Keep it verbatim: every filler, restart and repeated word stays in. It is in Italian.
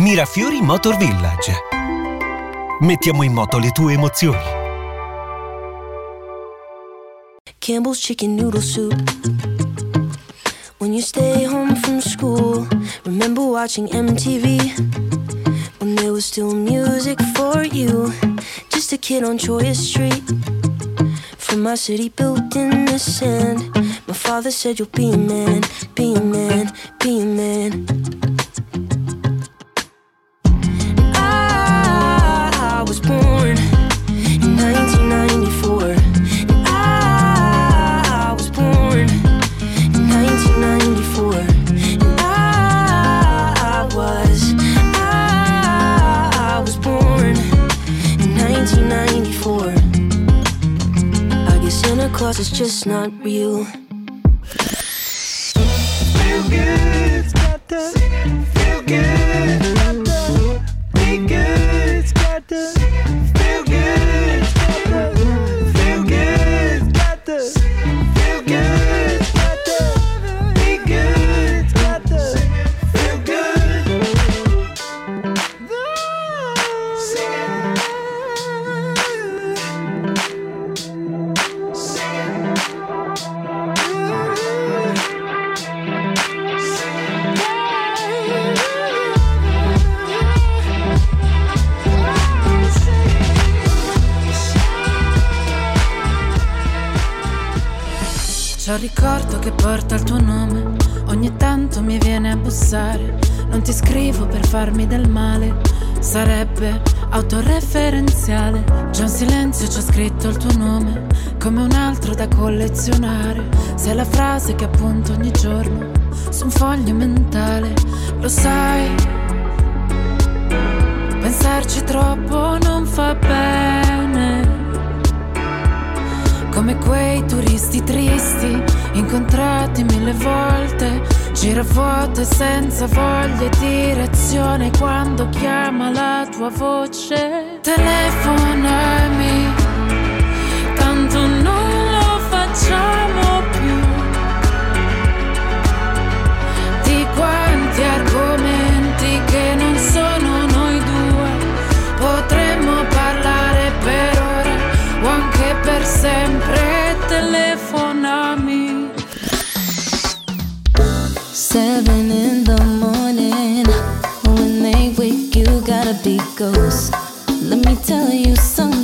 Mirafiori Motor Village. Mettiamo in moto le tue emozioni. Campbell's chicken noodle soup. When you stay home from school, remember watching M T V? When there was still music for you, just a kid on Choya Street. From my city built in the sand, my father said you'll be a man, be a man, be a man. I was born in nineteen ninety-four. And I was born in nineteen ninety-four. And I was, I was born in nineteen ninety-four. I guess Santa Claus is just not real. Feel good, got to feel good, got to be good, got to feel good, got to feel good, got to feel good, got to be good, got to feel good. Sing it, sing it. C'ho un ricordo che porta il tuo nome, ogni tanto mi viene a bussare. Non ti scrivo per farmi del male, sarebbe autoreferenziale. Già in silenzio c'ho scritto il tuo nome, come un altro da collezionare. Sei la frase che appunto ogni giorno su un foglio mentale. Lo sai, pensarci troppo non fa bene. Come quei turisti tristi, incontrati mille volte, giravuote senza voglia e direzione. Quando chiama la tua voce, telefonami, tanto non lo facciamo più. Di quanti argomenti che non sono noi due potremmo parlare per ore o anche per sempre. Telefonami. Seven in the morning, when they wake you gotta be ghost. Let me tell you something.